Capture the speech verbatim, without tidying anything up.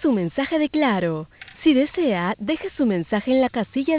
su mensaje de Claro. Si desea, deje su mensaje en la casilla